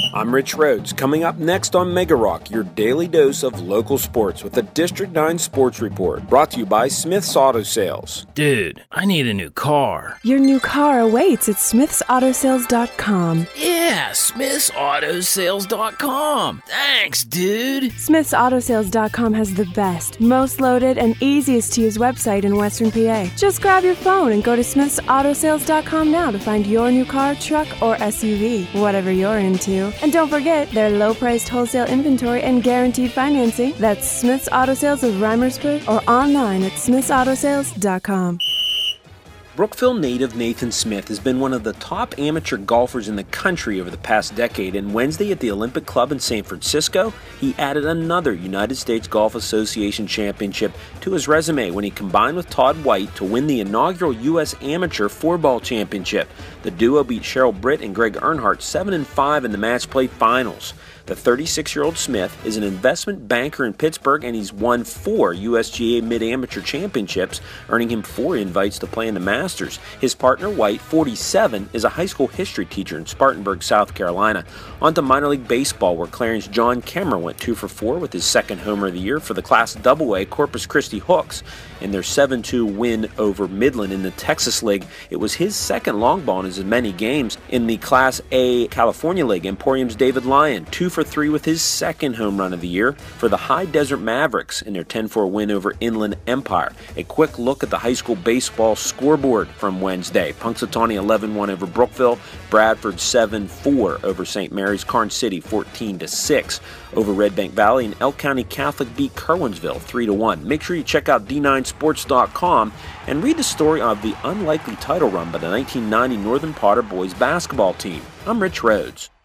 I'm Rich Rhodes. Coming up next on Mega Rock, your daily dose of local sports with the District 9 Sports Report, brought to you by Smith's Auto Sales. Dude, I need a new car. Your new car awaits at smithsautosales.com. Yeah, smithsautosales.com. Thanks, dude. smithsautosales.com has the best, most loaded, and easiest to use website in Western PA. Just grab your phone and go to smithsautosales.com now to find your new car, truck, or SUV, whatever you're into. And don't forget their low-priced wholesale inventory and guaranteed financing. That's Smith's Auto Sales of Reimersburg or online at smithsautosales.com. Brookville native Nathan Smith has been one of the top amateur golfers in the country over the past decade, and Wednesday at the Olympic Club in San Francisco, he added another United States Golf Association championship to his resume when he combined with Todd White to win the inaugural U.S. Amateur 4-Ball Championship. The duo beat Cheryl Britt and Greg Earnhardt 7-5 in the match play finals. The 36-year-old Smith is an investment banker in Pittsburgh, and he's won 4 USGA Mid-Amateur Championships, earning him 4 invites to play in the Masters. His partner, White, 47, is a high school history teacher in Spartanburg, South Carolina. On to minor league baseball, where Clarence John Kemmer went 2 for 4 with his second homer of the year for the Class AA Corpus Christi Hooks. In their 7-2 win over Midland in the Texas League, it was his second long ball in as many games. In the Class A California League, Emporium's David Lyon, 2 for 3 with his second home run of the year for the High Desert Mavericks in their 10-4 win over Inland Empire. A quick look at the high school baseball scoreboard from Wednesday. Punxsutawney 11-1 over Brookville, Bradford 7-4 over St. Mary's, Karn City 14-6 over Red Bank Valley, and Elk County Catholic beat Kerwinsville 3-1. Make sure you check out D9Sports.com and read the story of the unlikely title run by the 1990 Northern Potter boys basketball team. I'm Rich Rhodes.